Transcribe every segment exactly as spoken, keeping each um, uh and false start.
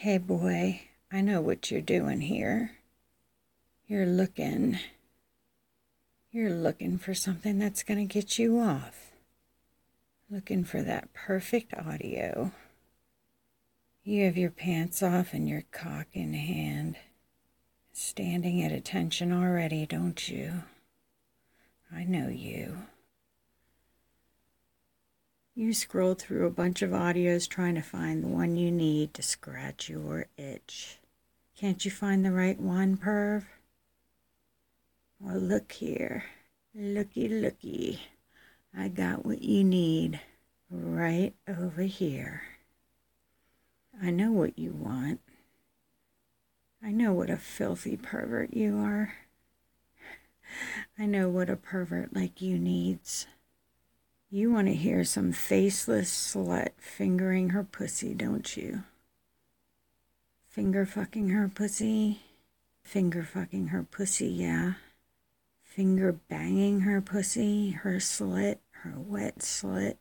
Hey boy, I know what you're doing here. You're looking. You're looking for something that's going to get you off. Looking for that perfect audio. You have your pants off and your cock in hand. Standing at attention already, don't you? I know you. You scroll through a bunch of audios trying to find the one you need to scratch your itch. Can't you find the right one, perv? Well, look here. Looky, looky. I got what you need right over here. I know what you want. I know what a filthy pervert you are. I know what a pervert like you needs. You want to hear some faceless slut fingering her pussy, don't you? Finger fucking her pussy? Finger fucking her pussy, yeah. Finger banging her pussy, her slit, her wet slit.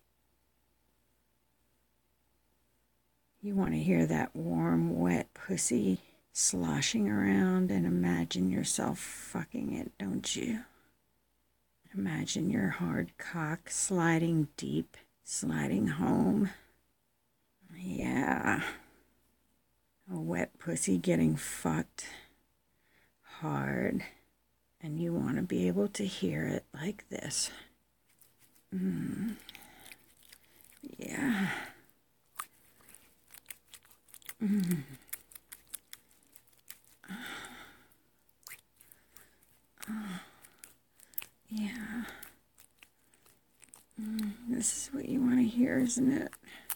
You want to hear that warm, wet pussy sloshing around and imagine yourself fucking it, don't you? Imagine your hard cock sliding deep, sliding home. Yeah. A wet pussy getting fucked hard. And you want to be able to hear it like this. Mm. Yeah. Mm. Oh. Yeah. Mm. This is what you want to hear, isn't it?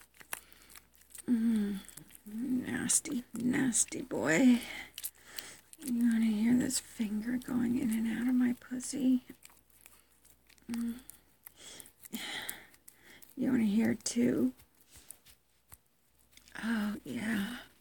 Mm. Nasty, nasty boy. You want to hear this finger going in and out of my pussy? Mm. You want to hear it too? Oh, yeah.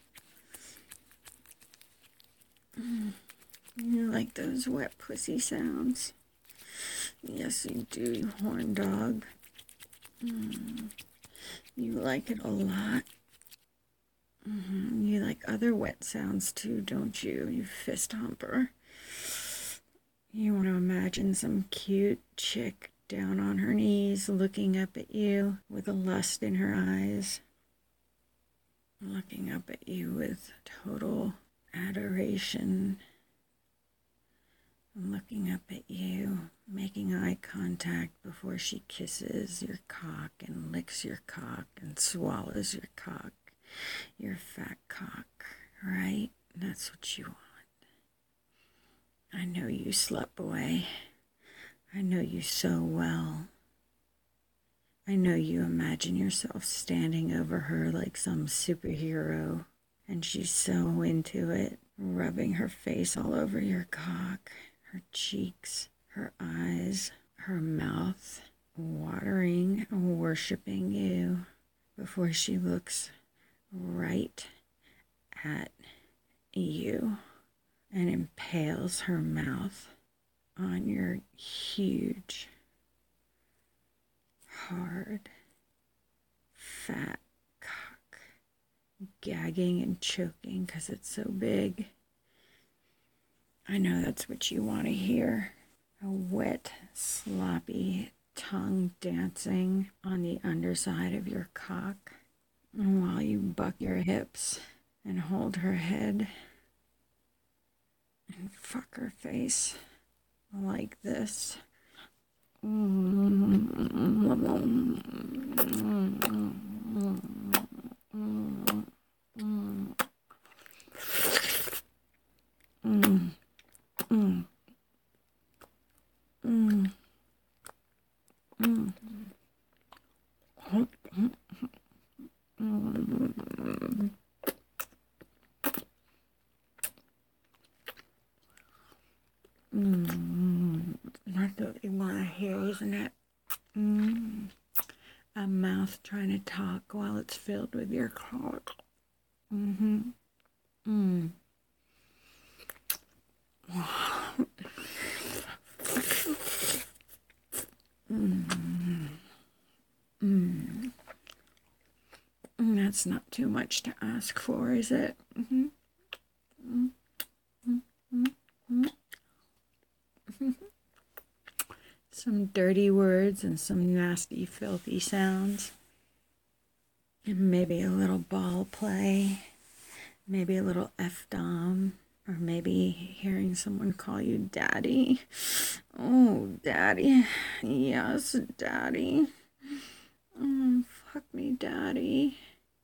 Mm. You like those wet pussy sounds? Yes, you do, you horn dog. Mm. You like it a lot. Mm-hmm. You like other wet sounds too, don't you, you fist humper? You want to imagine some cute chick down on her knees looking up at you with a lust in her eyes. Looking up at you with total adoration. Looking up at you, making eye contact before she kisses your cock and licks your cock and swallows your cock, your fat cock, right? That's what you want. I know you, slut boy. I know you so well. I know you imagine yourself standing over her like some superhero, and she's so into it, rubbing her face all over your cock, her cheeks, her eyes, her mouth, watering, worshiping you before she looks right at you and impales her mouth on your huge, hard, fat cock, gagging and choking because it's so big. I know that's what you want to hear. A wet, sloppy tongue dancing on the underside of your cock while you buck your hips and hold her head and fuck her face like this. Mm. Mm. Mm. Mm. Mm. Mm. That's what you want to hear, isn't it? Mm. A mouth trying to talk while it's filled with your cock. Mm-hmm. Mm. Mm. Mm. That's not too much to ask for, is it? Mm-hmm. Mm-hmm. Mm-hmm. Some dirty words and some nasty, filthy sounds. And maybe a little ball play. Maybe a little F-dom. Or maybe hearing someone call you daddy. Oh, daddy. Yes, daddy. Oh, fuck me, daddy.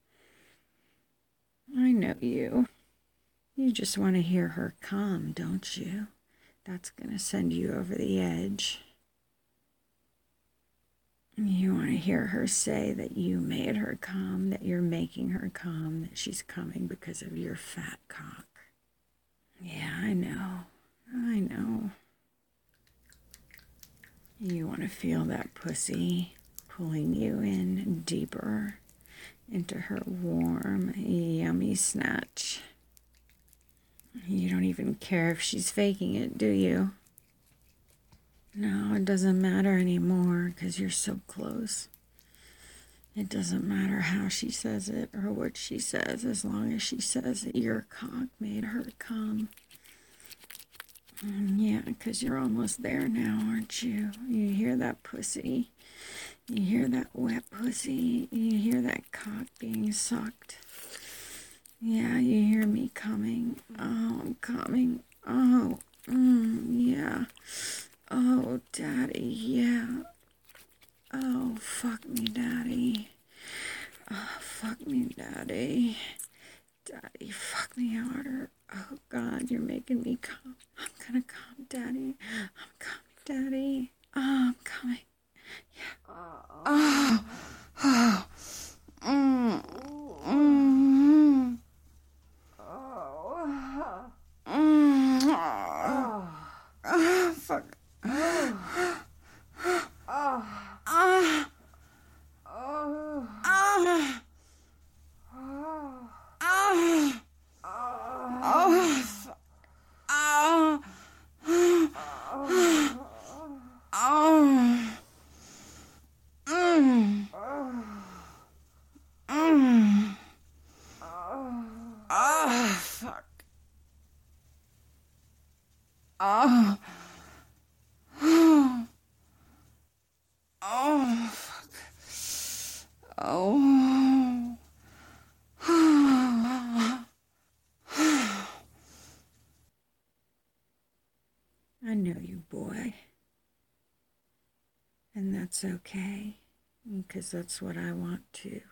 I know you. You just want to hear her come, don't you? That's going to send you over the edge. You want to hear her say that you made her come, that you're making her come, that she's coming because of your fat cock. Yeah, I know. I know. You want to feel that pussy pulling you in deeper into her warm, yummy snatch. You don't even care if she's faking it, do you? No, it doesn't matter anymore because you're so close. It doesn't matter how she says it or what she says, as long as she says that your cock made her come. And yeah, because you're almost there now, aren't you? You hear that pussy. You hear that wet pussy. You hear that cock being sucked. Yeah, you hear me coming. Oh, I'm coming. Oh, mm, yeah. Oh, daddy, yeah. Oh, fuck me, daddy. Oh, fuck me, daddy. Daddy, fuck me harder. Oh, God, you're making me come. I'm gonna come, daddy. I'm coming, daddy. Oh, I'm coming. Yeah. Oh. Oh. Mm. Mm. Oh. Mm. Oh. Oh, fuck. Oh. Oh. Oh. Oh. Oh. Oh. Oh. Fuck. Oh. Oh. Mm. Mm. Oh, fuck. Oh. Oh. Oh, fuck. Oh. I know you, boy. And that's okay, because that's what I want too.